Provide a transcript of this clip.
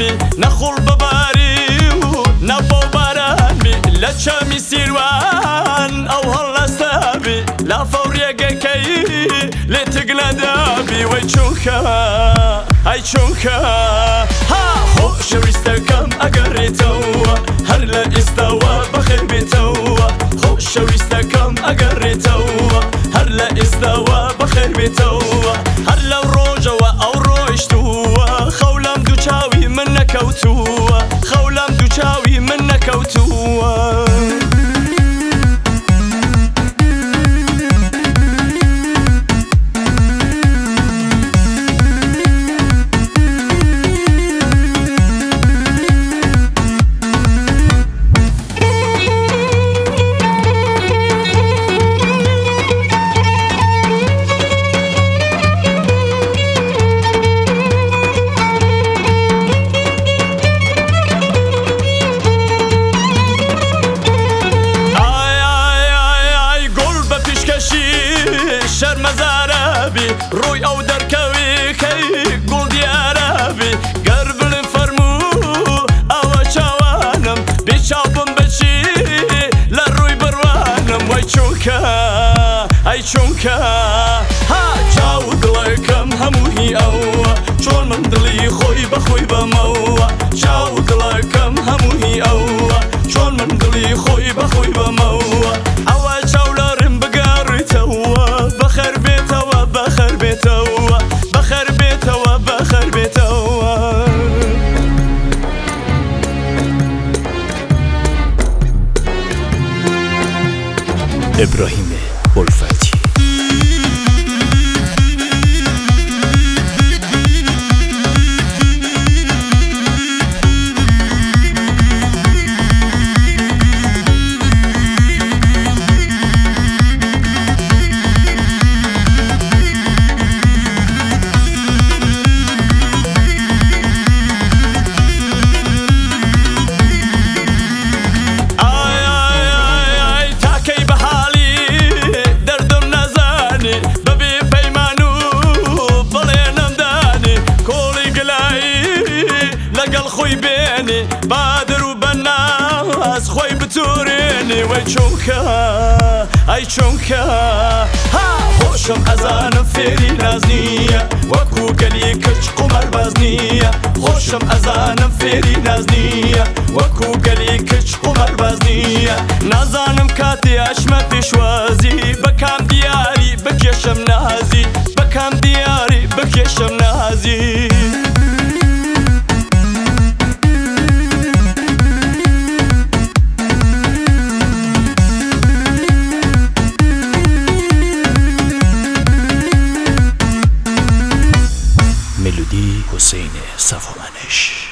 می نخول بباری و نبو بارمی لچمی سیروان او هلا سابی لا فوريقي كي لتقنا دابي وي چونكا هاي چونكا ها خو شويستكم اقريتو هلا استوى بخير بيتو خو شويستكم اقريتو هلا استوى بخير بيتو هلا روجا او روشتو خولم دوچاوي منك اوتو خولم دوچاوي منك اوتو روی او درکوی کی گل دیارابی گربل فرمو او چوانم بیچابم بچی لروی بروانم وای چونکا ای چونکا ها چاو دلکم هموهی او چون من دلی خوی بخوی بمو چاو دلکم هموهی او چون من دلی خوی بخوی بمو او چاولارم بگاریتو بخیر بیتو بخیر بیتو بخیر بیتو بخیر بیتو ابراهیم الفتی خوي بيني بادر وبالناس خوي بتوريني وي چونكا اي چونكا ها خوشم ازانم فيري نازنية وكو قلي كچ قمر بازنية خوشم ازانم فيري نازنية وكو قلي كچ قمر بازنية نازانم كاتي اشمت بشوازي بكام دياري بكيشم نازي بكام دياري بكيشم نازي ملودی حسین صفامنش.